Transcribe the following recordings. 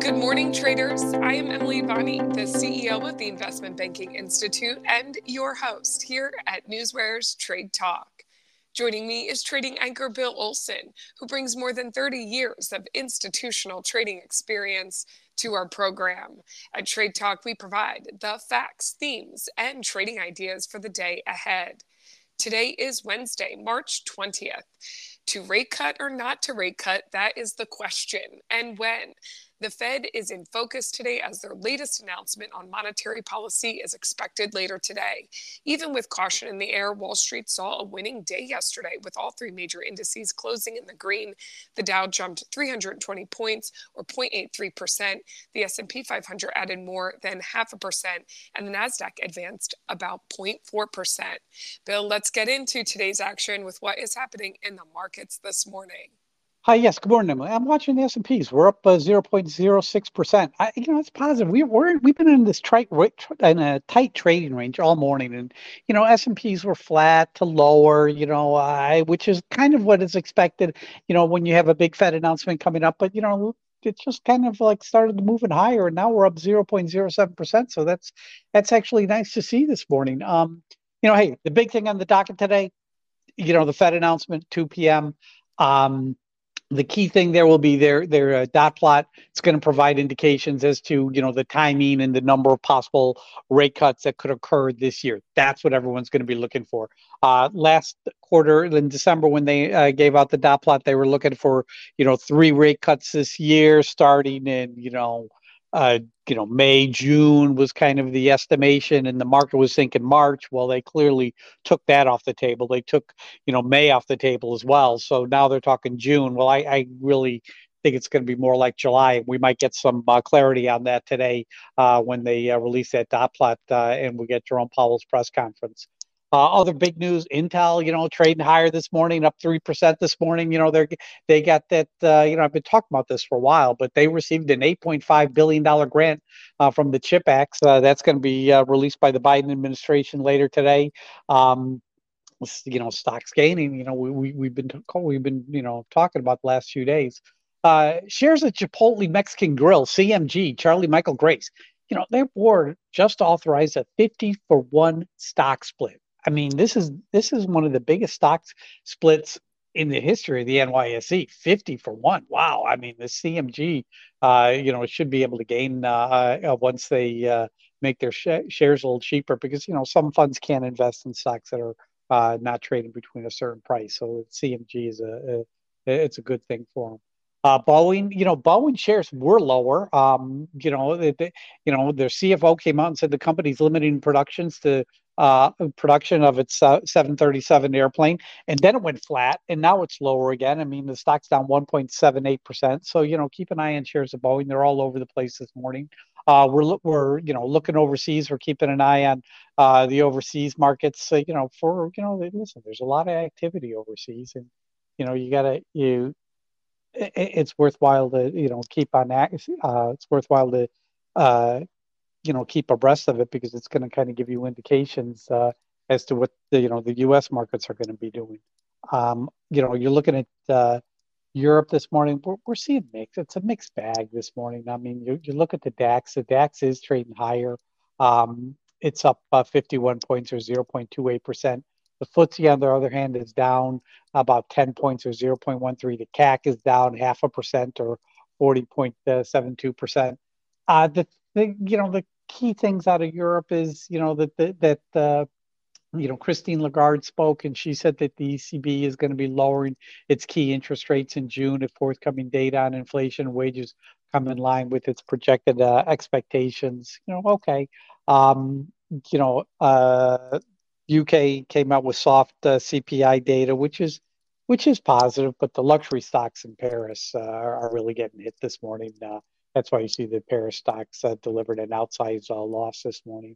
Good morning, traders. I am Emily Bonney, the CEO of the Investment Banking Institute and your host here at Newsware's Trade Talk. Joining me is trading anchor Bill Olson, who brings more than 30 years of institutional trading experience to our program. At Trade Talk, we provide the facts, themes, and trading ideas for the day ahead. Today is Wednesday, March 20th. To rate cut or not to rate cut, that is the question. And when? The Fed is in focus today as their latest announcement on monetary policy is expected later today. Even with caution in the air, Wall Street saw a winning day yesterday with all three major indices closing in the green. The Dow jumped 320 points or 0.83%. The S&P 500 added more than 0.5%, and the Nasdaq advanced about 0.4%. Bill, let's get into today's action with what is happening in the markets this morning. Hi, yes. Good morning, Emily. I'm watching the S&Ps. We're up 0.06%. It's positive. We've been in this tight trading range all morning, and S&Ps were flat to lower. Which is kind of what is expected. When you have a big Fed announcement coming up, but it just kind of like started moving higher, and now we're up 0.07%. So that's actually nice to see this morning. Hey, the big thing on the docket today, the Fed announcement, 2 p.m. The key thing there will be their dot plot. It's going to provide indications as to the timing and the number of possible rate cuts that could occur this year. That's what everyone's going to be looking for. Last quarter in December, when they gave out the dot plot, they were looking for 3 rate cuts this year, starting in May, June was kind of the estimation, and the market was thinking March. Well, they clearly took that off the table. They took, May off the table as well. So now they're talking June. Well, I really think it's going to be more like July. We might get some clarity on that today when they release that dot plot and we get Jerome Powell's press conference. Other big news: Intel, trading higher this morning, up 3% this morning. They got that. I've been talking about this for a while, but they received an $8.5 billion grant from the CHIP Act. That's going to be released by the Biden administration later today. Stocks gaining. We've been talking about the last few days. Shares of Chipotle Mexican Grill, CMG, Charlie Michael Grace. Their board just authorized a 50-for-1 stock split. I mean, this is one of the biggest stock splits in the history of the NYSE. 50-for-1. Wow. I mean, the CMG, should be able to gain once they make their shares a little cheaper, because some funds can't invest in stocks that are not trading between a certain price. So CMG is it's a good thing for them. Boeing shares were lower. Their CFO came out and said the company's limiting production of its 737 airplane, and then it went flat, and now it's lower again. I mean, the stock's down 1.78%. So keep an eye on shares of Boeing. They're all over the place this morning. We're looking overseas. We're keeping an eye on the overseas markets. Listen, there's a lot of activity overseas, and it's worthwhile to keep on that. It's worthwhile to keep abreast of it, because it's going to kind of give you indications as to what the U.S. markets are going to be doing. You're looking at Europe this morning. We're seeing mix. It's a mixed bag this morning. I mean, you look at the DAX. The DAX is trading higher. It's up 51 points or 0.28%. The FTSE, on the other hand, is down about 10 points or 0.13. The CAC is down 0.5% or 40.72%. The key things out of Europe is that Christine Lagarde spoke, and she said that the ECB is going to be lowering its key interest rates in June if forthcoming data on inflation and wages come in line with its projected expectations. Okay. UK came out with soft CPI data, which is positive, but the luxury stocks in Paris are really getting hit this morning. That's why you see the Paris stocks delivered an outsized loss this morning.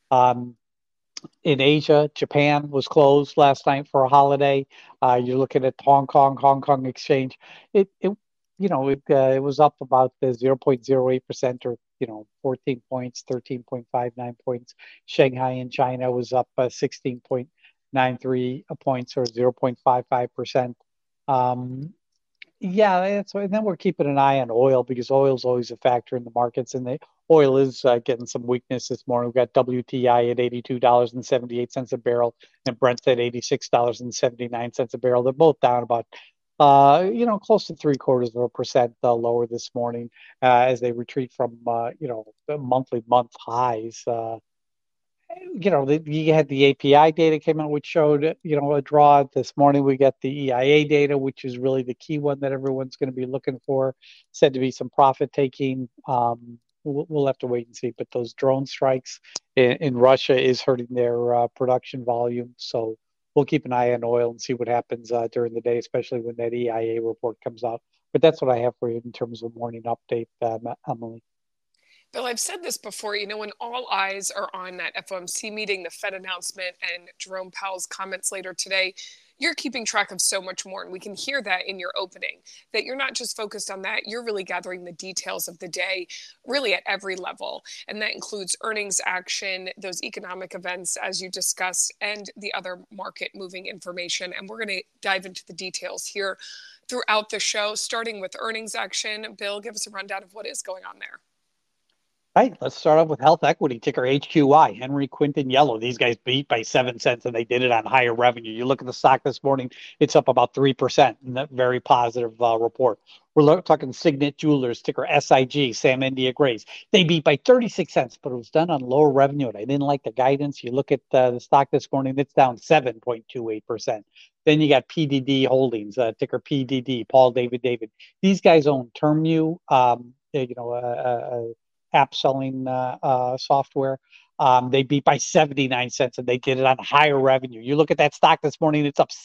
In Asia, Japan was closed last night for a holiday. You're looking at Hong Kong Exchange. It was up about 0.08% or 14 points, 13.59 points. Shanghai in China was up 16.93 points or 0.55%. Yeah, that's why. And then we're keeping an eye on oil because oil is always a factor in the markets, and the oil is getting some weakness this morning. We've got WTI at $82.78 a barrel, and Brent's at $86.79 a barrel. They're both down about, close to 0.75% lower this morning as they retreat from, the month highs. You had the API data came out, which showed, a draw. This morning we got the EIA data, which is really the key one that everyone's going to be looking for. Said to be some profit taking. We'll have to wait and see. But those drone strikes in Russia is hurting their production volume. So we'll keep an eye on oil and see what happens during the day, especially when that EIA report comes out. But that's what I have for you in terms of morning update, Emily. Bill, I've said this before, when all eyes are on that FOMC meeting, the Fed announcement, and Jerome Powell's comments later today, you're keeping track of so much more. And we can hear that in your opening, that you're not just focused on that, you're really gathering the details of the day, really at every level. And that includes earnings action, those economic events, as you discussed, and the other market moving information. And we're going to dive into the details here throughout the show, starting with earnings action. Bill, give us a rundown of what is going on there. Right. Let's start off with Health Equity, ticker HQY, Henry Quinton Yellow. These guys beat by 7 cents and they did it on higher revenue. You look at the stock this morning, it's up about 3%. And that very positive report. We're talking Signet Jewelers, ticker SIG, Sam India Grace. They beat by 36 cents, but it was done on lower revenue. And I didn't like the guidance. You look at the stock this morning, it's down 7.28%. Then you got PDD Holdings, ticker PDD, Paul David David. These guys own TermU, app selling software. They beat by 79 cents and they did it on higher revenue. You look at that stock this morning, it's up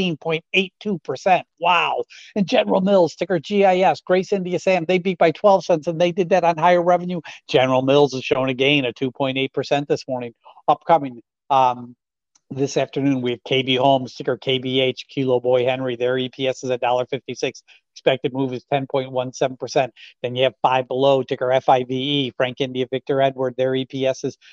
16.82%. Wow. And General Mills, ticker GIS, Grace India Sam, they beat by 12 cents and they did that on higher revenue. General Mills has shown a gain of 2.8% this morning. Upcoming this afternoon, we have KB Homes, ticker KBH, Kilo Boy Henry. Their EPS is $1.56. Expected move is 10.17%. Then you have Five Below, ticker FIVE, Frank India Victor Edward. Their EPS is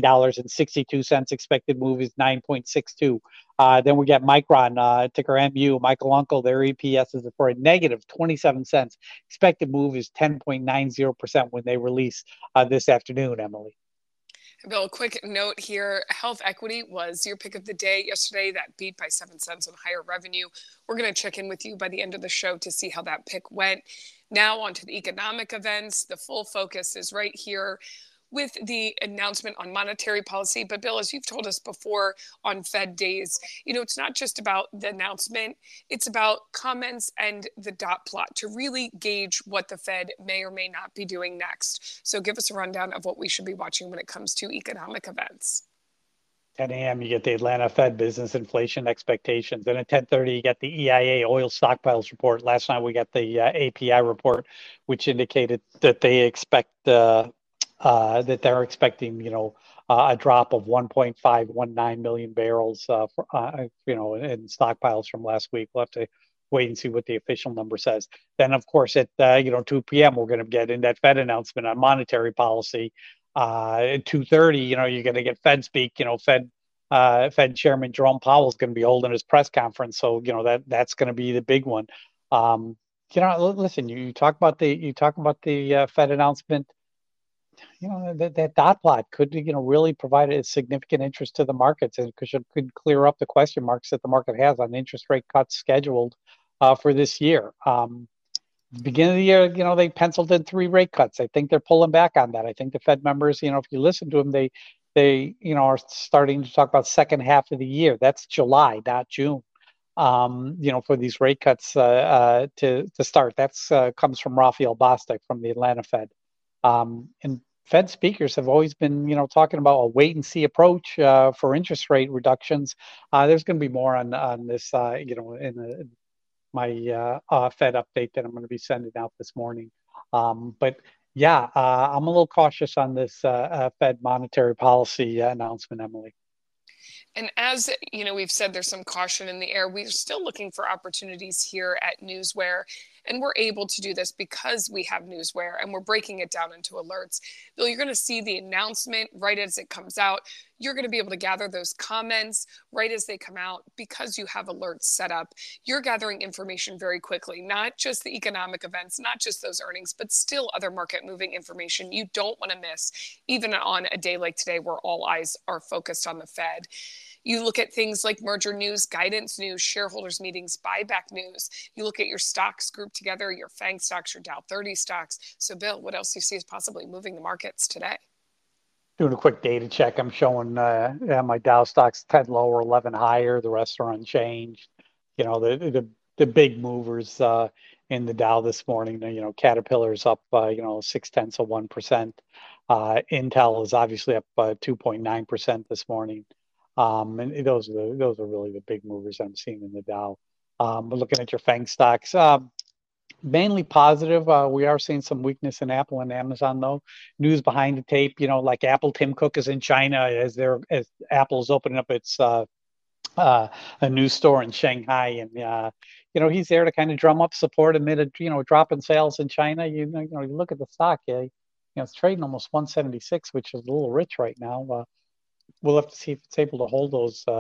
$9.62. Expected move is 9.62. Then we got Micron, ticker MU, Michael Uncle. Their EPS is for a negative 27 cents. Expected move is 10.90% when they release this afternoon, Emily. Bill, a quick note here. Health Equity was your pick of the day yesterday. That beat by 7 cents on higher revenue. We're going to check in with you by the end of the show to see how that pick went. Now on to the economic events. The full focus is right here with the announcement on monetary policy. But Bill, as you've told us before on Fed days, it's not just about the announcement, it's about comments and the dot plot to really gauge what the Fed may or may not be doing next. So give us a rundown of what we should be watching when it comes to economic events. 10 a.m., you get the Atlanta Fed business inflation expectations. Then at 10:30, you get the EIA oil stockpiles report. Last night, we got the API report, which indicated that they expect that they're expecting, a drop of 1.519 million barrels, in stockpiles from last week. We'll have to wait and see what the official number says. Then, of course, at 2 p.m., we're going to get in that Fed announcement on monetary policy. At 2:30, you're going to get Fed speak. Fed Chairman Jerome Powell is going to be holding his press conference, so that's going to be the big one. Listen, you talk about the Fed announcement. That dot plot could really provide a significant interest to the markets, and could clear up the question marks that the market has on interest rate cuts scheduled for this year. Beginning of the year, they penciled in 3 rate cuts. I think they're pulling back on that. I think the Fed members, if you listen to them, they are starting to talk about second half of the year. That's July, not June. For these rate cuts to start. That's comes from Raphael Bostic from the Atlanta Fed. And Fed speakers have always been, talking about a wait and see approach for interest rate reductions. There's going to be more on this, in my Fed update that I'm going to be sending out this morning. But yeah, I'm a little cautious on this Fed monetary policy announcement, Emily. And as we've said, there's some caution in the air. We're still looking for opportunities here at Newsware. And we're able to do this because we have Newsware and we're breaking it down into alerts. Bill, you're going to see the announcement right as it comes out. You're going to be able to gather those comments right as they come out because you have alerts set up. You're gathering information very quickly, not just the economic events, not just those earnings, but still other market moving information you don't want to miss, even on a day like today where all eyes are focused on the Fed. You look at things like merger news, guidance news, shareholders meetings, buyback news. You look at your stocks grouped together, your FANG stocks, your Dow 30 stocks. So Bill, what else do you see is possibly moving the markets today? Doing a quick data check. I'm showing my Dow stocks 10 lower, 11 higher. The rest are unchanged. You know, the big movers in the Dow this morning. You know, Caterpillar's up 0.6%. Intel is obviously up 2.9% this morning. And those are really the big movers I'm seeing in the Dow. We're looking at your FANG stocks. Mainly positive. We are seeing some weakness in Apple and Amazon, though. News behind the tape, like Apple, Tim Cook is in China as Apple's opening up its a new store in Shanghai, and he's there to kind of drum up support amid a drop in sales in China. You look at the stock, it's trading almost 176, which is a little rich right now. We'll have to see if it's able to hold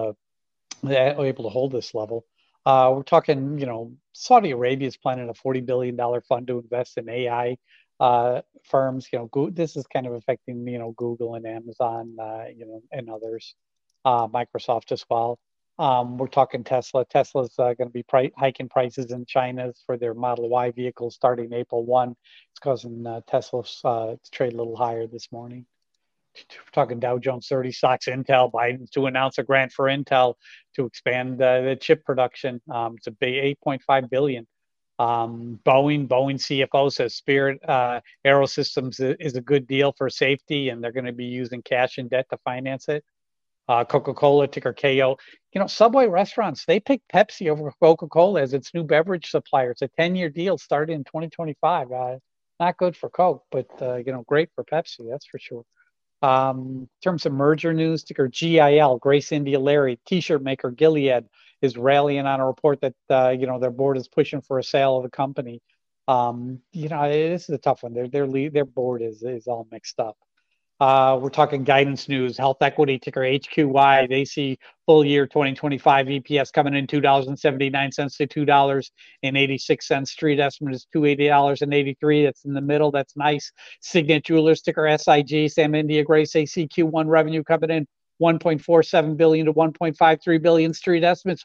this level. We're talking, Saudi Arabia is planning a $40 billion fund to invest in AI firms. This is kind of affecting, Google and Amazon, and others, Microsoft as well. We're talking Tesla. Tesla's going to be hiking prices in China for their Model Y vehicles starting April 1. It's causing Tesla to trade a little higher this morning. We're talking Dow Jones 30 stocks, Intel, Biden to announce a grant for Intel to expand the chip production. It's a big $8.5 billion. Boeing CFO says Spirit Aerosystems is a good deal for safety, and they're going to be using cash and debt to finance it. Coca-Cola, ticker KO. Subway restaurants, they picked Pepsi over Coca-Cola as its new beverage supplier. It's a 10-year deal started in 2025. Not good for Coke, but great for Pepsi, that's for sure. In terms of merger news, ticker GIL, Grace India Larry, t-shirt maker Gilead is rallying on a report that their board is pushing for a sale of the company. This is a tough one. Their board is all mixed up. We're talking guidance news. Health Equity, ticker HQY. They see full year 2025 EPS coming in $2.79 to $2.86. Street estimate is $2.80.83. That's in the middle. That's nice. Signet Jewelers, ticker SIG. Sam India Grace, ACQ1 revenue coming in $1.47 billion to $1.53 billion. Street estimates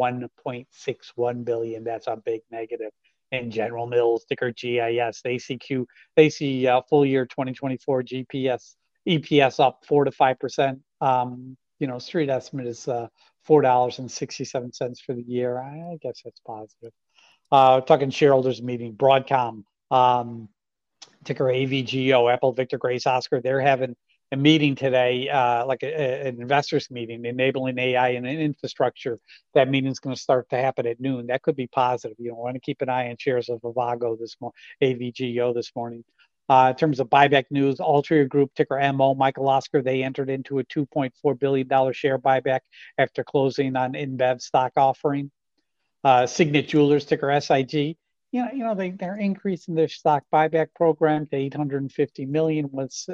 $1.61 billion. That's a big negative. And General Mills, ticker GIS, they see full year 2024 EPS up 4 to 5%. Street estimate is $4.67 for the year. I guess that's positive. Talking shareholders meeting, Broadcom, ticker AVGO, Apple, Victor, Grace, Oscar. They're having a meeting today, an investors meeting, enabling AI and infrastructure. That meeting is going to start to happen at noon. That could be positive. We want to keep an eye on shares of Avago AVGO this morning. In terms of buyback news, Altria Group, ticker MO, Michael Oscar, they entered into a $2.4 billion share buyback after closing on InBev stock offering. Signet Jewelers, ticker SIG, they're increasing their stock buyback program to $850 million. Was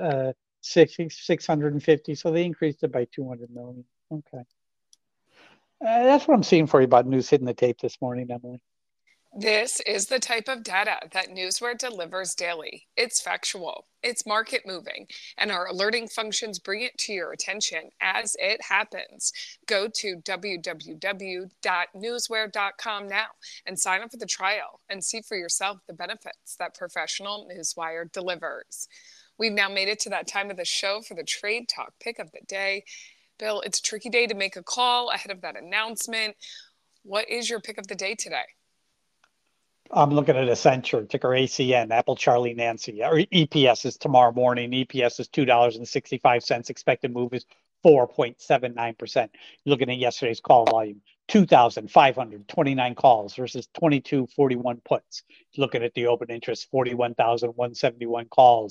650, so they increased it by 200 million. Okay. That's what I'm seeing for you about news hitting the tape this morning, Emily. This is the type of data that Newsware delivers daily. It's factual, it's market moving, and our alerting functions bring it to your attention as it happens. Go to www.newsware.com now and sign up for the trial and see for yourself the benefits that professional Newswire delivers. We've now made it to that time of the show for the Trade Talk pick of the day. Bill, it's a tricky day to make a call ahead of that announcement. What is your pick of the day today? I'm looking at Accenture, ticker ACN, Apple Charlie Nancy. Our EPS is tomorrow morning. EPS is $2.65. Expected move is 4.79%. You're looking at yesterday's call volume, 2,529 calls versus 2,241 puts. Looking at the open interest, 41,171 calls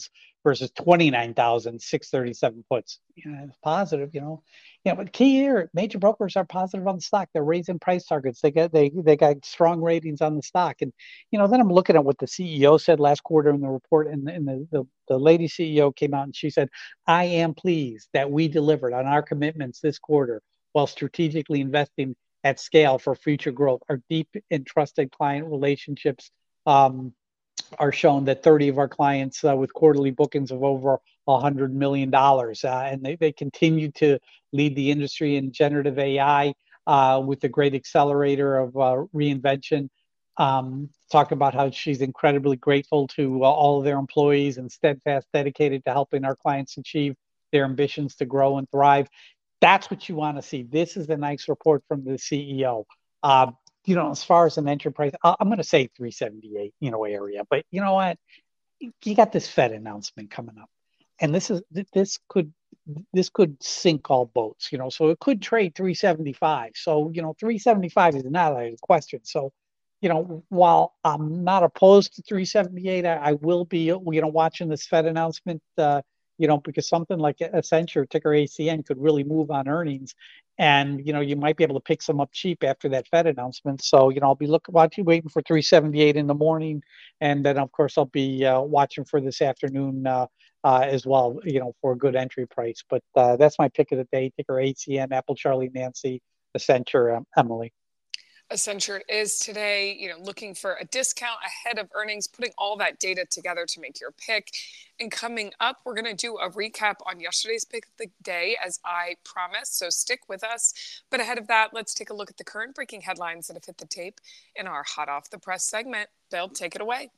versus 29,637 puts. It's positive, but key here, major brokers are positive on the stock. They're raising price targets. They got strong ratings on the stock. And, then I'm looking at what the CEO said last quarter in the report, and the lady CEO came out and she said, I am pleased that we delivered on our commitments this quarter while strategically investing at scale for future growth. Our deep and trusted client relationships are shown that 30 of our clients with quarterly bookings of over $100 million. And they continue to lead the industry in generative AI with the great accelerator of reinvention. Talking about how she's incredibly grateful to all of their employees and steadfast, dedicated to helping our clients achieve their ambitions to grow and thrive. That's what you want to see. This is a nice report from the CEO. As far as an enterprise, I'm going to say 378, area. But you know what? You got this Fed announcement coming up, and this could sink all boats. So it could trade 375. So 375 is not a question. So while I'm not opposed to 378, I will be watching this Fed announcement. Because something like Accenture, ticker ACN, could really move on earnings. And, you might be able to pick some up cheap after that Fed announcement. So, I'll be waiting for 378 in the morning. And then, of course, I'll be watching for this afternoon as well, for a good entry price. But that's my pick of the day, ticker ACN, Apple, Charlie, Nancy, Accenture, Emily. Accenture is today, looking for a discount ahead of earnings, putting all that data together to make your pick. And coming up, we're going to do a recap on yesterday's pick of the day, as I promised. So stick with us. But ahead of that, let's take a look at the current breaking headlines that have hit the tape in our Hot Off the Press segment. Bill, take it away.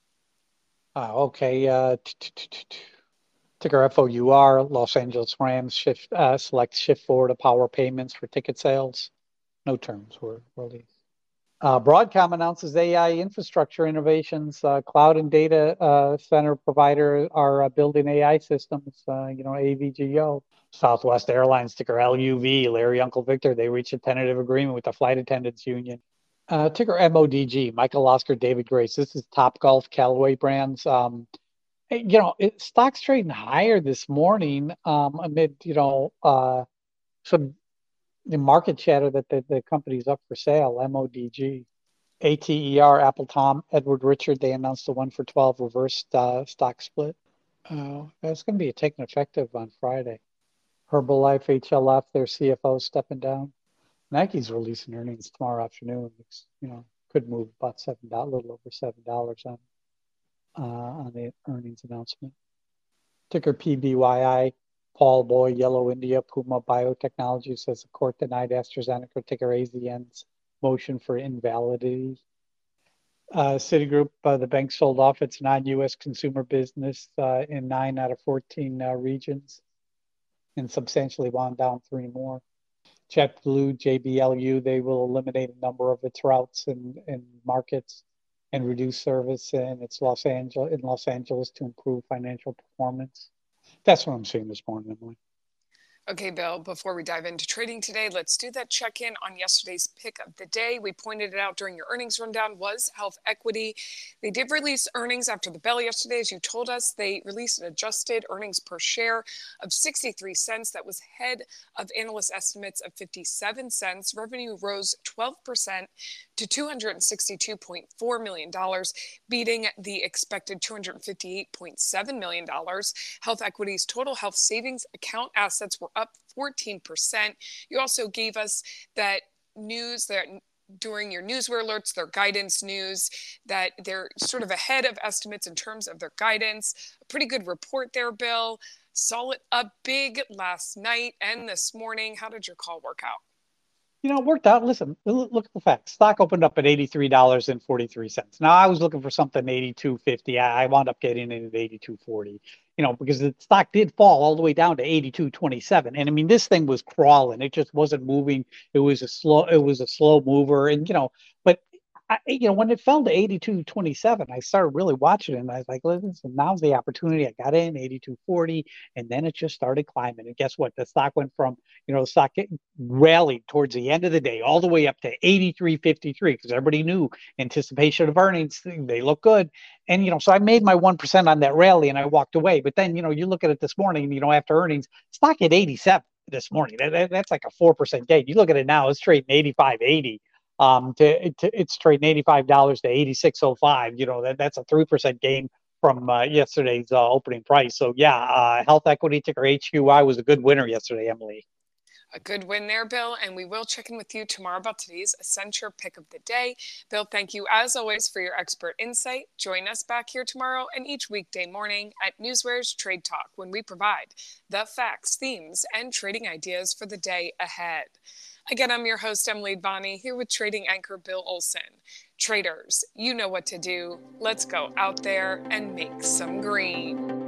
Okay. Ticker FOUR, Los Angeles Rams select shift forward to power payments for ticket sales. No terms were released. Broadcom announces AI infrastructure innovations. Cloud and data center provider are building AI systems. AVGO. Southwest Airlines, ticker LUV, Larry Uncle Victor. They reached a tentative agreement with the Flight Attendants Union. Ticker MODG, Michael Oscar David Grace. This is Topgolf, Callaway brands. Stock's trading higher this morning amid some the market chatter that the company's up for sale. MODG. ATER, Apple, Tom, Edward Richard, they announced the 1-for-12 reverse stock split. That's going to be taken effective on Friday. Herbalife, HLF, their CFO stepping down. Nike's releasing earnings tomorrow afternoon. It's, could move about $7, a little over $7 on the earnings announcement. Ticker PBYI. Paul Boy, Yellow India, Puma Biotechnology says the court denied AstraZeneca, ticker AZN's motion for invalidity. Citigroup, the bank sold off its non-U.S. consumer business in 9 out of 14 regions and substantially wound down 3 more. JetBlue, JBLU, they will eliminate a number of its routes and markets and reduce service in Los Angeles to improve financial performance. That's what I'm seeing this morning, Emily. Okay, Bill, before we dive into trading today, let's do that check-in on yesterday's pick of the day. We pointed it out during your earnings rundown, was HealthEquity. They did release earnings after the bell yesterday. As you told us, they released an adjusted earnings per share of 63 cents. That was ahead of analyst estimates of 57 cents. Revenue rose 12% to $262.4 million, beating the expected $258.7 million. HealthEquity's total health savings account assets were up 14%. You also gave us that news that during your newswire alerts, their guidance news, that they're sort of ahead of estimates in terms of their guidance. A pretty good report there, Bill. Saw it up big last night and this morning. How did your call work out? It worked out. Listen, look at the facts. Stock opened up at $83.43. Now I was looking for something $82.50. I wound up getting it at $82.40. Because the stock did fall all the way down to $82.27. And I mean, this thing was crawling. It just wasn't moving. It was a slow mover. And but when it fell to 82.27, I started really watching it, and I was like, listen, now's the opportunity. I got in 82.40, and then it just started climbing. And guess what? The stock went from, the stock rallied towards the end of the day all the way up to 83.53 because everybody knew anticipation of earnings, they look good. And, so I made my 1% on that rally and I walked away. But then, you look at it this morning, after earnings, stock at 87 this morning. That's like a 4% gain. You look at it now, it's trading 85.80. It's trading $85 to 86.05. That's a 3% gain from yesterday's opening price. So yeah, Health Equity ticker HQI was a good winner yesterday, Emily. A good win there, Bill, and we will check in with you tomorrow about today's Accenture pick of the day. Bill, thank you as always for your expert insight. Join us back here tomorrow and each weekday morning at Newsware's Trade Talk when we provide the facts, themes, and trading ideas for the day ahead. Again, I'm your host, Emily Bonney, here with trading anchor Bill Olson. Traders, you know what to do. Let's go out there and make some green.